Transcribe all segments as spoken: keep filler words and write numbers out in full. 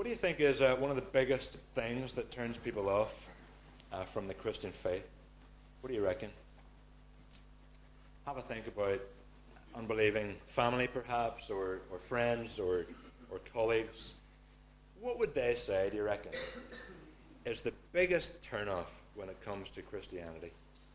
What do you think is uh, one of the biggest things that turns people off uh, from the Christian faith? What do you reckon? Have a think about unbelieving family, perhaps, or, or friends, or or colleagues. What would they say, do you reckon, is the biggest turn-off when it comes to Christianity?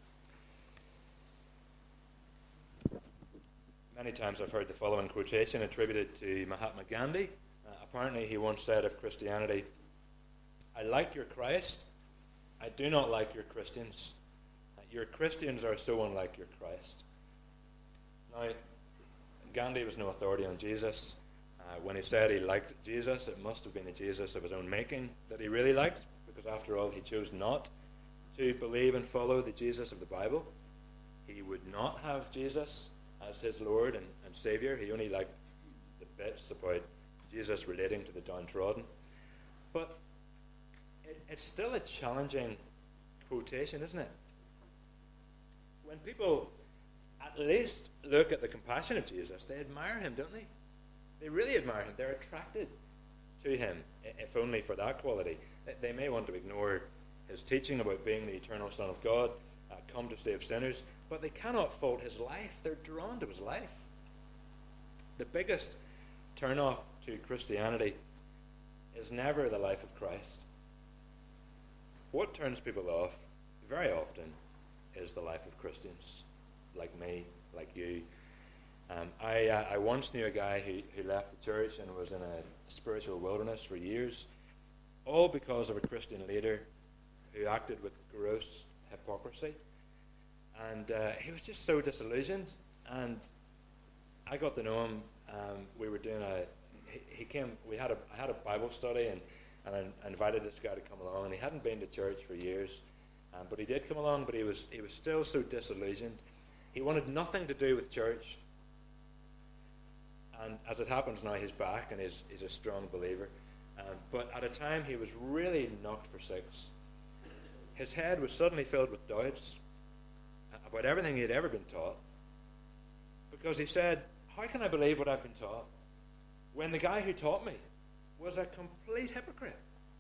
Many times I've heard the following quotation attributed to Mahatma Gandhi. Uh, apparently he once said of Christianity, "I like your Christ, I do not like your Christians. Uh, your Christians are so unlike your Christ." Now, Gandhi was no authority on Jesus. Uh, when he said he liked Jesus, it must have been a Jesus of his own making that he really liked, because after all, he chose not to believe and follow the Jesus of the Bible. He would not have Jesus as his Lord and, and Savior. He only liked the bits about Jesus relating to the downtrodden. But it, it's still a challenging quotation, isn't it? When people at least look at the compassion of Jesus, they admire him, don't they? They really admire him. They're attracted to him, if only for that quality. They may want to ignore his teaching about being the eternal Son of God, uh, come to save sinners, but they cannot fault his life. They're drawn to his life. The biggest turn-off to Christianity is never the life of Christ. What turns people off very often is the life of Christians, like me, like you. Um, I, uh, I once knew a guy who, who left the church and was in a spiritual wilderness for years, all because of a Christian leader who acted with gross hypocrisy. And uh, he was just so disillusioned. And I got to know him. Um, we were doing a. He, he came. We had a. I had a Bible study, and and I invited this guy to come along. And he hadn't been to church for years, um, but he did come along. But he was he was still so disillusioned. He wanted nothing to do with church. And as it happens now, he's back, and he's he's a strong believer. Um, but at a time, he was really knocked for six. His head was suddenly filled with doubts about everything he had ever been taught, because he said, "How can I believe what I've been taught when the guy who taught me was a complete hypocrite?"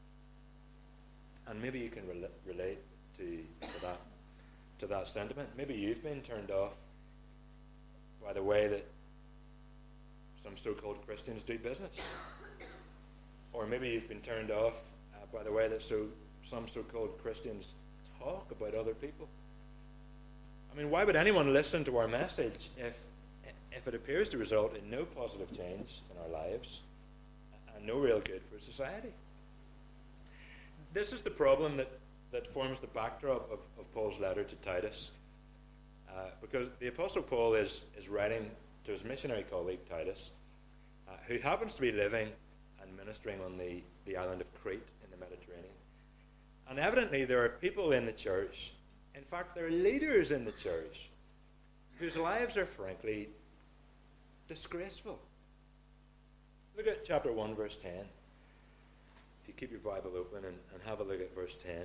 And maybe you can rel- relate to, to that to that sentiment. Maybe you've been turned off by the way that some so-called Christians do business, or maybe you've been turned off uh, by the way that so some so-called Christians talk about other people. I mean, why would anyone listen to our message if if it appears to result in no positive change in our lives and no real good for society? This is the problem that, that forms the backdrop of, of Paul's letter to Titus, uh, because the Apostle Paul is, is writing to his missionary colleague Titus, uh, who happens to be living and ministering on the, the island of Crete in the Mediterranean. And evidently there are people in the church, in fact there are leaders in the church, whose lives are frankly disgraceful. Look at chapter one, verse ten. If you keep your Bible open and, and have a look at verse ten.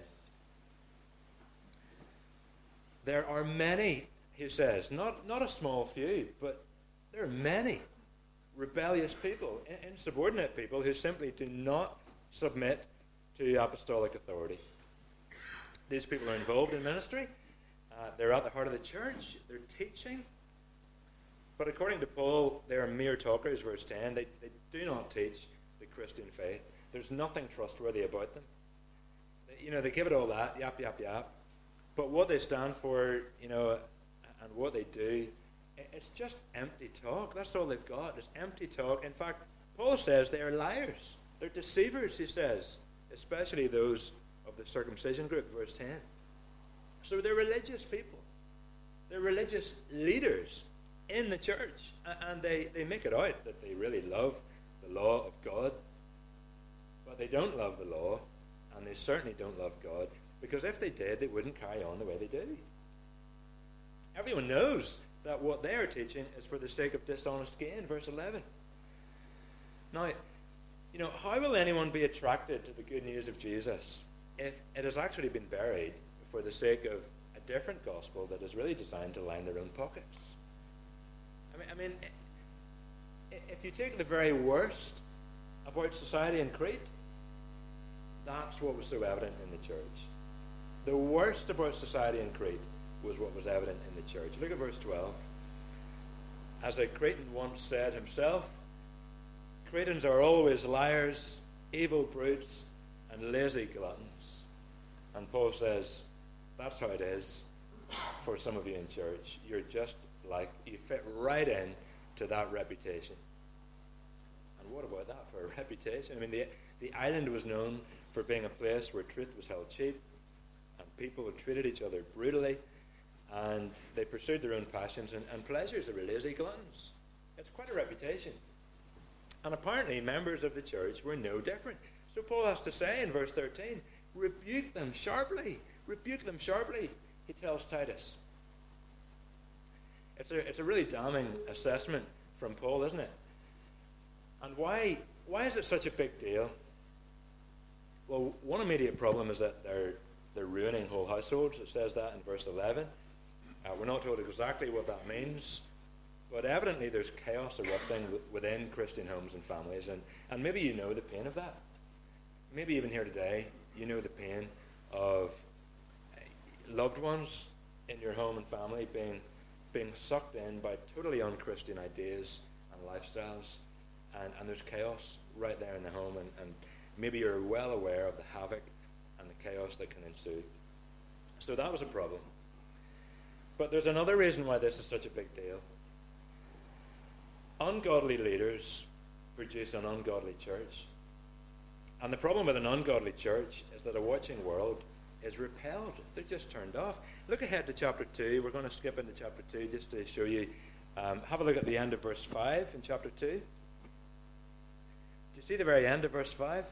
There are many, he says, not, not a small few, but there are many rebellious people, insubordinate people who simply do not submit to apostolic authority. These people are involved in ministry. Uh, they're at the heart of the church. They're teaching. But according to Paul, they are mere talkers, verse ten. They, they do not teach the Christian faith. There's nothing trustworthy about them. They, you know, they give it all that, yap, yap, yap. But what they stand for, you know, and what they do, it's just empty talk. That's all they've got. It's empty talk. In fact, Paul says they are liars. They're deceivers, he says, especially those of the circumcision group, verse ten. So they're religious people. They're religious leaders in the church. And they, they make it out that they really love the law of God. But they don't love the law, and they certainly don't love God, because if they did, they wouldn't carry on the way they do. Everyone knows that what they are teaching is for the sake of dishonest gain, verse eleven. Now, you know, how will anyone be attracted to the good news of Jesus if it has actually been buried for the sake of a different gospel that is really designed to line their own pockets? I mean, I mean, if you take the very worst about society in Crete, That's what was so evident in the church. The worst about society in Crete was what was evident in the church. Look at verse twelve. As a Cretan once said himself, Cretans are always liars, evil brutes, and lazy gluttons. And Paul says, that's how it is for some of you in church. You're just like, you fit right in to that reputation. And what about that for a reputation? I mean, the, the island was known for being a place where truth was held cheap, and people treated each other brutally, and they pursued their own passions and, and pleasures. They were lazy gluttons. It's quite a reputation. And apparently members of the church were no different. So Paul has to say in verse thirteen, rebuke them sharply. Rebuke them sharply, he tells Titus. It's a, it's a really damning assessment from Paul, isn't it? And why, why is it such a big deal? Well, one immediate problem is that they're, they're ruining whole households. It says that in verse eleven. Uh, we're not told exactly what that means, but evidently there's chaos erupting within Christian homes and families, and, and maybe you know the pain of that. Maybe even here today, you know the pain of loved ones in your home and family being being sucked in by totally unchristian ideas and lifestyles, and, and there's chaos right there in the home, and, and maybe you're well aware of the havoc and the chaos that can ensue. So that was a problem. But there's another reason why this is such a big deal. Ungodly leaders produce an ungodly church. And the problem with an ungodly church is that a watching world is repelled. They're just turned off. Look ahead to chapter two. We're going to skip into chapter two just to show you. Um, have a look at the end of verse five in chapter two. Do you see the very end of verse five?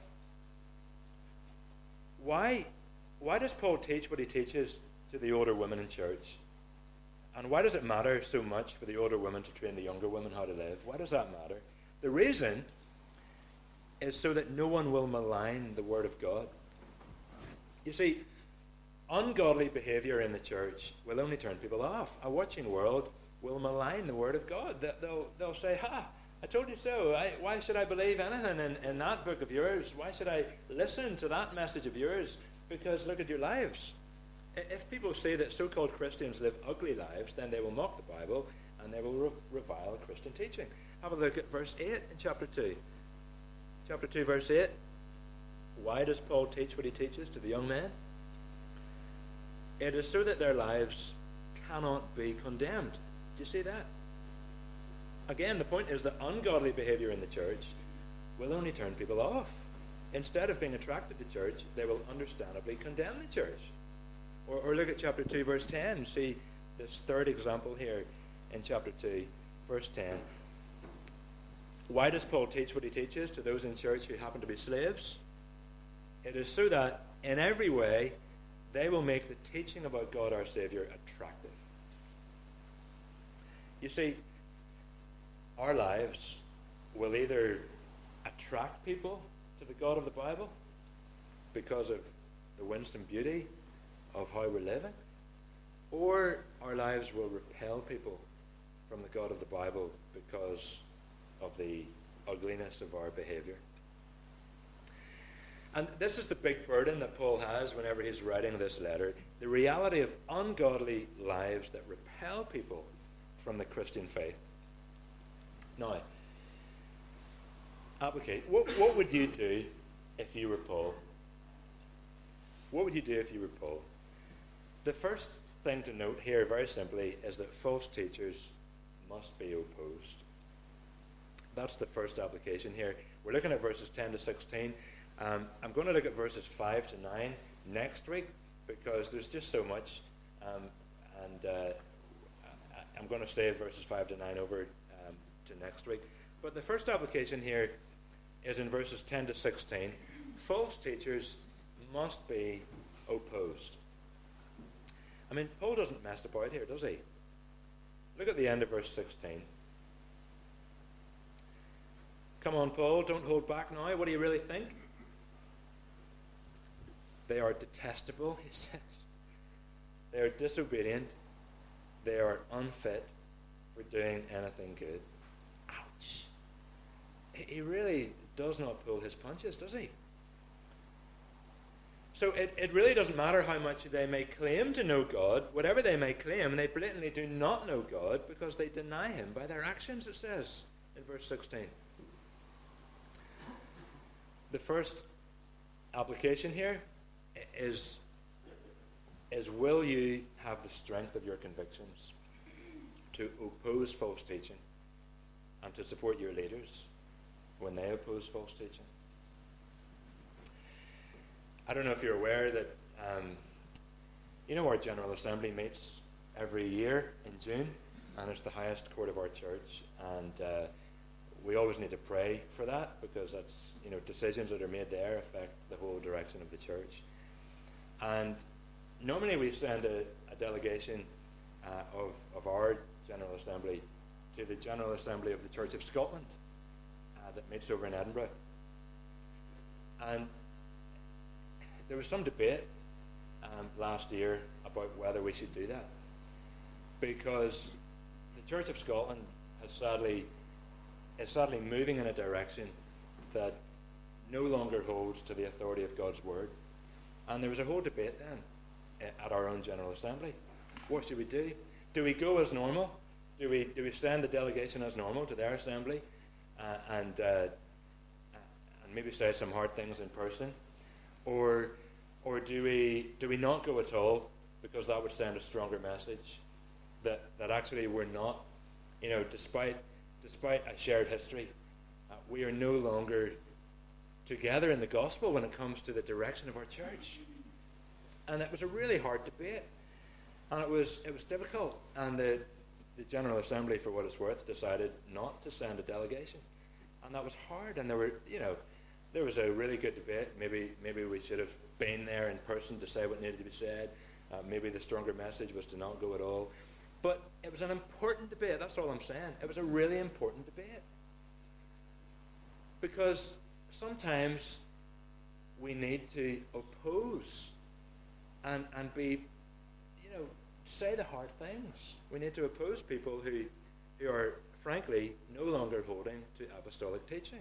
Why, why does Paul teach what he teaches to the older women in church? And why does it matter so much for the older women to train the younger women how to live? Why does that matter? The reason is so that no one will malign the Word of God. You see, ungodly behavior in the church will only turn people off. A watching world will malign the Word of God. They'll, they'll say, ha, I told you so. I, why should I believe anything in, in that book of yours? Why should I listen to that message of yours? Because look at your lives. If people say that so-called Christians live ugly lives, then they will mock the Bible and they will re- revile Christian teaching. Have a look at verse eight in chapter two. Chapter two, verse eight. Why does Paul teach what he teaches to the young men? It is so that their lives cannot be condemned. Do you see that? Again, the point is that ungodly behavior in the church will only turn people off. Instead of being attracted to church, they will understandably condemn the church. Or, or look at chapter two, verse ten. See this third example here in chapter two, verse ten. Why does Paul teach what he teaches to those in church who happen to be slaves? It is so that in every way they will make the teaching about God our Savior attractive. You see, our lives will either attract people to the God of the Bible because of the winsome beauty of how we're living, or our lives will repel people from the God of the Bible because of the ugliness of our behavior. And this is the big burden that Paul has whenever he's writing this letter, the reality of ungodly lives that repel people from the Christian faith. Now, applicate. What, what would you do if you were Paul? What would you do if you were Paul? The first thing to note here, very simply, is that false teachers must be opposed. That's the first application here. We're looking at verses ten to sixteen. Um, I'm going to look at verses five to nine next week because there's just so much. Um, and uh, I'm going to save verses five to nine over um, to next week. But the first application here is in verses ten to sixteen. False teachers must be opposed. I mean, Paul doesn't mess about here, does he? Look at the end of verse sixteen. Come on, Paul, don't hold back now. What do you really think? They are detestable, he says. They are disobedient. They are unfit for doing anything good. Ouch. He really does not pull his punches, does he? So it, it really doesn't matter how much they may claim to know God, whatever they may claim, they blatantly do not know God because they deny him by their actions, it says in verse sixteen. The first application here is, is will you have the strength of your convictions to oppose false teaching and to support your leaders when they oppose false teaching? I don't know if you're aware that, um, you know, our General Assembly meets every year in June, and it's the highest court of our church, and uh, we always need to pray for that because that's, you know, decisions that are made there affect the whole direction of the church. And normally we send a, a delegation uh, of, of our General Assembly to the General Assembly of the Church of Scotland uh, that meets over in Edinburgh. And there was some debate um, last year about whether we should do that, because the Church of Scotland has sadly is sadly moving in a direction that no longer holds to the authority of God's word. And there was a whole debate then at our own General Assembly. What should we do? Do we go as normal? Do we do we send the delegation as normal to their assembly uh, and uh, and maybe say some hard things in person? Or, or do we do we not go at all because that would send a stronger message that that actually we're not, you know, despite despite a shared history, uh, we are no longer together in the gospel when it comes to the direction of our church. And it was a really hard debate, and it was it was difficult. And the the General Assembly, for what it's worth, decided not to send a delegation, and that was hard. And there were, you know. There was a really good debate. Maybe maybe we should have been there in person to say what needed to be said. Uh, maybe the stronger message was to not go at all. But it was an important debate. That's all I'm saying. It was a really important debate. Because sometimes we need to oppose and, and be, you know, say the hard things. We need to oppose people who, who are, frankly, no longer holding to apostolic teaching.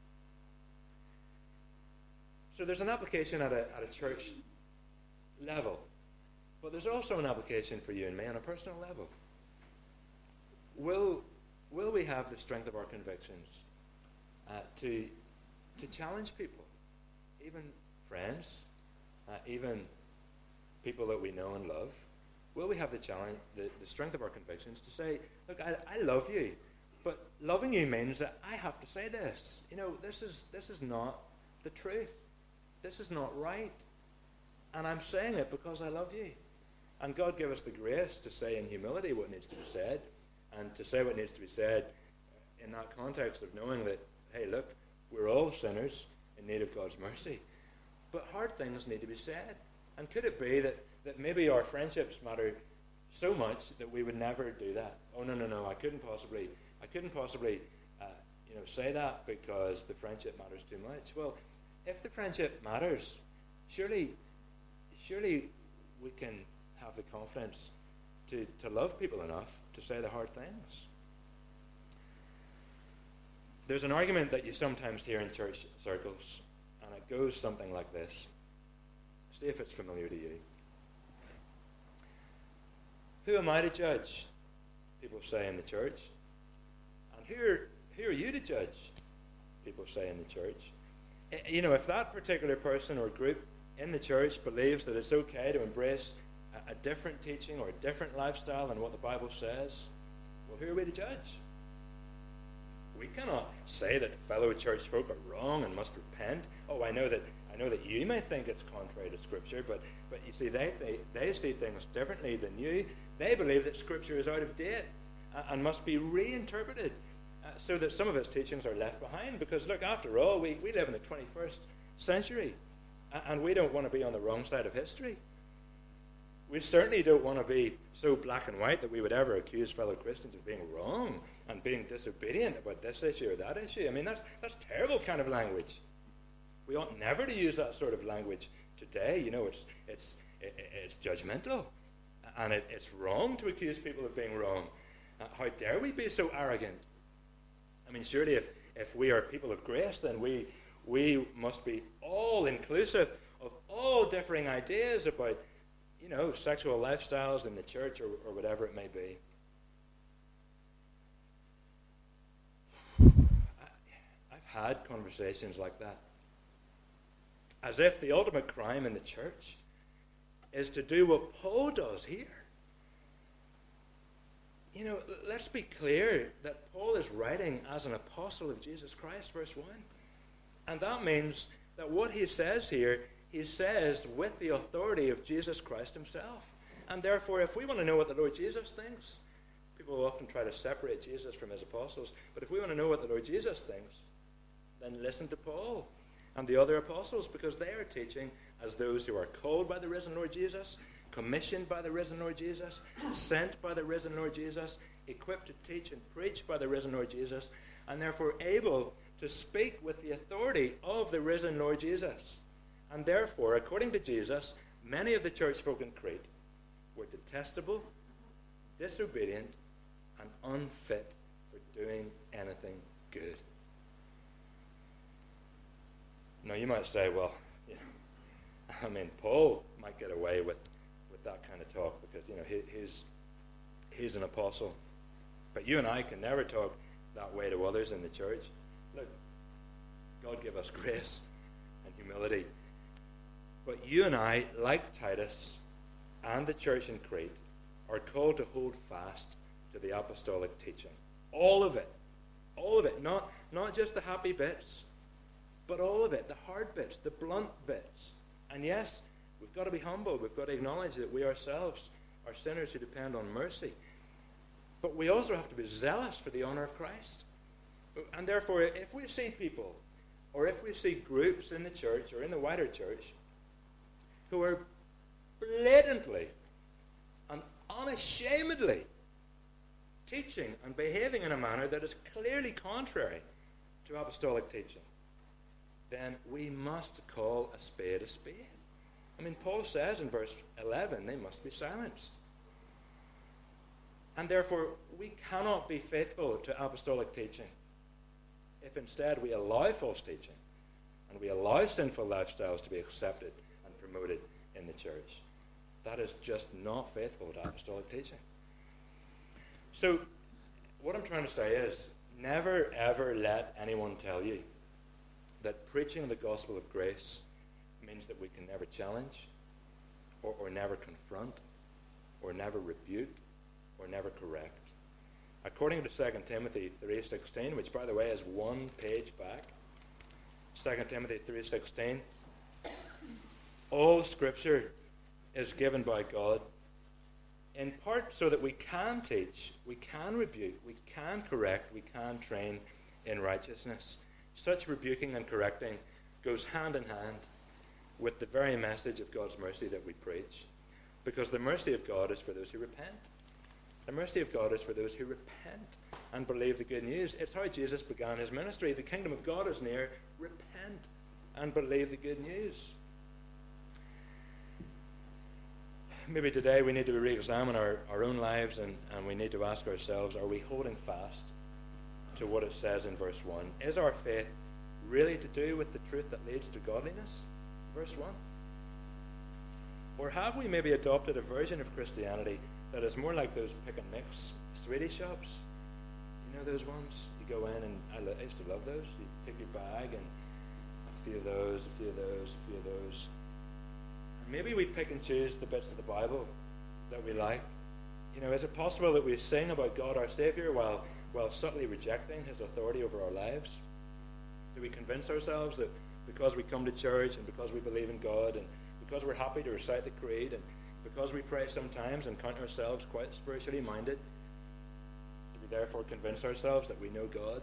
So there's an application at a, at a church level, but there's also an application for you and me on a personal level. Will, will we have the strength of our convictions uh, to, to challenge people, even friends, uh, even people that we know and love? Will we have the challenge, the, the strength of our convictions to say, look, I, I love you, but loving you means that I have to say this. You know, this is this is not the truth. This is not right. And I'm saying it because I love you. And God give us the grace to say in humility what needs to be said, and to say what needs to be said in that context of knowing that, hey, look, we're all sinners in need of God's mercy. But hard things need to be said. And could it be that, that maybe our friendships matter so much that we would never do that? Oh, no, no, no, I couldn't possibly, I couldn't possibly, uh, you know, say that because the friendship matters too much. Well, if the friendship matters, surely, surely we can have the confidence to, to love people enough to say the hard things. There's an argument that you sometimes hear in church circles, and it goes something like this. See if it's familiar to you. Who am I to judge? People say in the church. And who are, who are you to judge? People say in the church. You know, if that particular person or group in the church believes that it's okay to embrace a, a different teaching or a different lifestyle than what the Bible says, well, who are we to judge? We cannot say that fellow church folk are wrong and must repent. Oh, I know that I know that you may think it's contrary to Scripture, but, but you see, they, they, they see things differently than you. They believe that Scripture is out of date and, and must be reinterpreted. Uh, so that some of its teachings are left behind. Because, look, after all, we, we live in the twenty-first century, and, and we don't want to be on the wrong side of history. We certainly don't want to be so black and white that we would ever accuse fellow Christians of being wrong and being disobedient about this issue or that issue. I mean, that's, that's terrible kind of language. We ought never to use that sort of language today. You know, it's, it's, it, it's judgmental, and it, it's wrong to accuse people of being wrong. Uh, how dare we be so arrogant? I mean, surely if, if we are people of grace, then we we must be all inclusive of all differing ideas about, you know, sexual lifestyles in the church or, or whatever it may be. I've had conversations like that. As if the ultimate crime in the church is to do what Paul does here. You know, let's be clear that Paul is writing as an apostle of Jesus Christ, verse one. And that means that what he says here, he says with the authority of Jesus Christ himself. And therefore, if we want to know what the Lord Jesus thinks, people often try to separate Jesus from his apostles, but if we want to know what the Lord Jesus thinks, then listen to Paul and the other apostles, because they are teaching as those who are called by the risen Lord Jesus, commissioned by the risen Lord Jesus, sent by the risen Lord Jesus, equipped to teach and preach by the risen Lord Jesus, and therefore able to speak with the authority of the risen Lord Jesus. And therefore, according to Jesus, many of the church folk in Crete were detestable, disobedient, and unfit for doing anything good. Now, you might say, well, you know, I mean, Paul might get away with, with that kind of talk because, you know, he, he's, he's an apostle. But you and I can never talk that way to others in the church. Look, God give us grace and humility. But you and I, like Titus and the church in Crete, are called to hold fast to the apostolic teaching. All of it. All of it. Not, not just the happy bits, but all of it, the hard bits, the blunt bits. And yes, we've got to be humble. We've got to acknowledge that we ourselves are sinners who depend on mercy. But we also have to be zealous for the honor of Christ. And therefore, if we see people, or if we see groups in the church or in the wider church who are blatantly and unashamedly teaching and behaving in a manner that is clearly contrary to apostolic teaching, then we must call a spade a spade. I mean, Paul says in verse eleven, they must be silenced. And therefore, we cannot be faithful to apostolic teaching if instead we allow false teaching and we allow sinful lifestyles to be accepted and promoted in the church. That is just not faithful to apostolic teaching. So, what I'm trying to say is, never ever let anyone tell you that preaching the gospel of grace means that we can never challenge or, or never confront or never rebuke or never correct. According to Second Timothy three sixteen, which by the way is one page back, Second Timothy three sixteen, all Scripture is given by God in part so that we can teach, we can rebuke, we can correct, we can train in righteousness. Such rebuking and correcting goes hand in hand with the very message of God's mercy that we preach. Because the mercy of God is for those who repent. The mercy of God is for those who repent and believe the good news. It's how Jesus began his ministry. The kingdom of God is near. Repent and believe the good news. Maybe today we need to re-examine our, our own lives and, and we need to ask ourselves, are we holding fast to what it says in verse one? Is our faith really to do with the truth that leads to godliness? Verse one. Or have we maybe adopted a version of Christianity that is more like those pick and mix sweetie shops? You know those ones? You go in and I, lo- I used to love those. You take your bag and a few of those, a few of those, a few of those. And maybe we pick and choose the bits of the Bible that we like. You know, is it possible that we sing about God our Savior while while subtly rejecting his authority over our lives? Do we convince ourselves that because we come to church and because we believe in God and because we're happy to recite the creed and because we pray sometimes and count ourselves quite spiritually minded, do we therefore convince ourselves that we know God?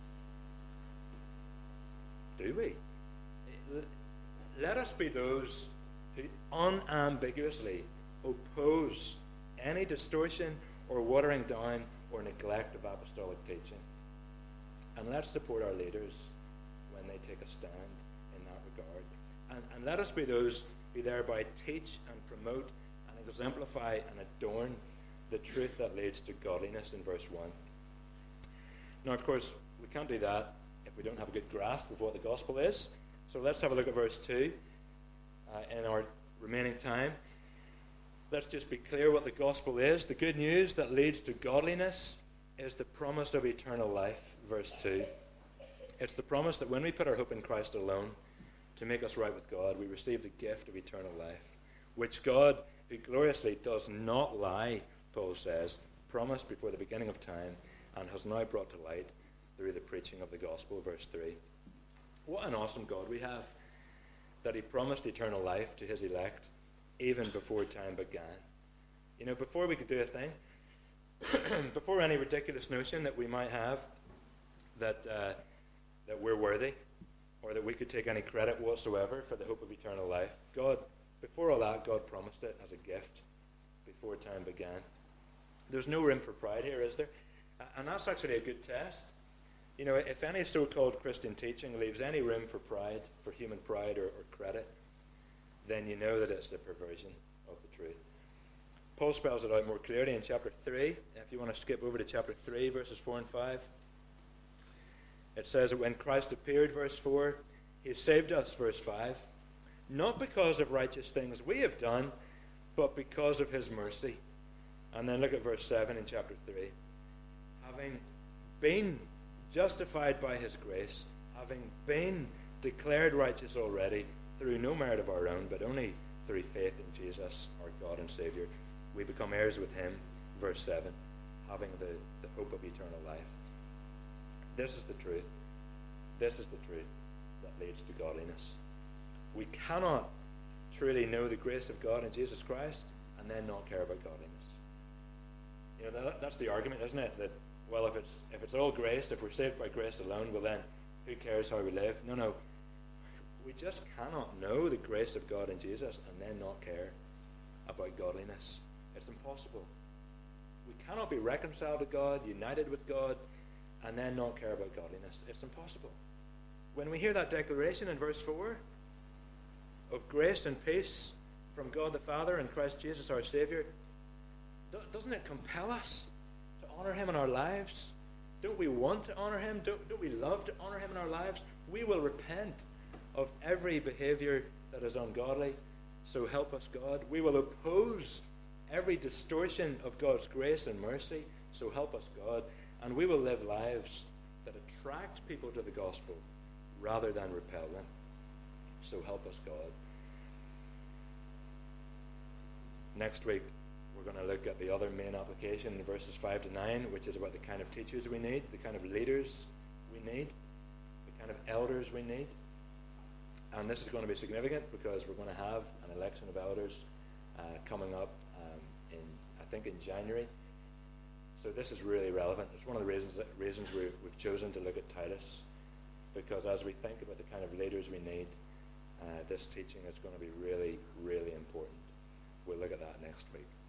Do we? Let us be those who unambiguously oppose any distortion or watering down or neglect of apostolic teaching. And let's support our leaders when they take a stand in that regard. And, and let us be those who thereby teach and promote and exemplify and adorn the truth that leads to godliness in verse one. Now, of course, we can't do that if we don't have a good grasp of what the gospel is. So let's have a look at verse two. uh, in our remaining time. Let's just be clear what the gospel is. The good news that leads to godliness is the promise of eternal life, verse two. It's the promise that when we put our hope in Christ alone to make us right with God, we receive the gift of eternal life, which God, who gloriously does not lie, Paul says, promised before the beginning of time and has now brought to light through the preaching of the gospel, verse three. What an awesome God we have, that he promised eternal life to his elect even before time began. You know, before we could do a thing, before any ridiculous notion that we might have that uh, that we're worthy or that we could take any credit whatsoever for the hope of eternal life, God, before all that, God promised it as a gift before time began. There's no room for pride here, is there? And that's actually a good test. You know, if any so-called Christian teaching leaves any room for pride, for human pride or, or credit, then you know that it's the perversion of the truth. Paul spells it out more clearly in chapter three. If you want to skip over to chapter three, verses four and five. It says that when Christ appeared, verse four, he saved us, verse five, not because of righteous things we have done, but because of his mercy. And then look at verse seven in chapter three. Having been justified by his grace, having been declared righteous already through no merit of our own, but only through faith in Jesus, our God and Savior, we become heirs with him, verse seven, having the, the hope of eternal life. This is the truth. This is the truth that leads to godliness. We cannot truly know the grace of God in Jesus Christ and then not care about godliness. You know, that, that's the argument, isn't it? That, well, if it's if it's all grace, if we're saved by grace alone, well then, who cares how we live? No, no. We just cannot know the grace of God in Jesus and then not care about godliness. It's impossible. We cannot be reconciled to God, united with God, and then not care about godliness. It's impossible. When we hear that declaration in verse four of grace and peace from God the Father and Christ Jesus our Savior, doesn't it compel us to honor him in our lives? Don't we want to honor him? Don't, don't we love to honor him in our lives? We will repent of every behavior that is ungodly, so help us God. We will oppose every distortion of God's grace and mercy, so help us God. And we will live lives that attract people to the gospel rather than repel them, so help us God. Next week, we're going to look at the other main application in verses five to nine, which is about the kind of teachers we need, the kind of leaders we need, the kind of elders we need. And this is going to be significant because we're going to have an election of elders uh, coming up um, in, I think, in January. So this is really relevant. It's one of the reasons that, reasons we, we've chosen to look at Titus, because as we think about the kind of leaders we need, uh, this teaching is going to be really, really important. We'll look at that next week.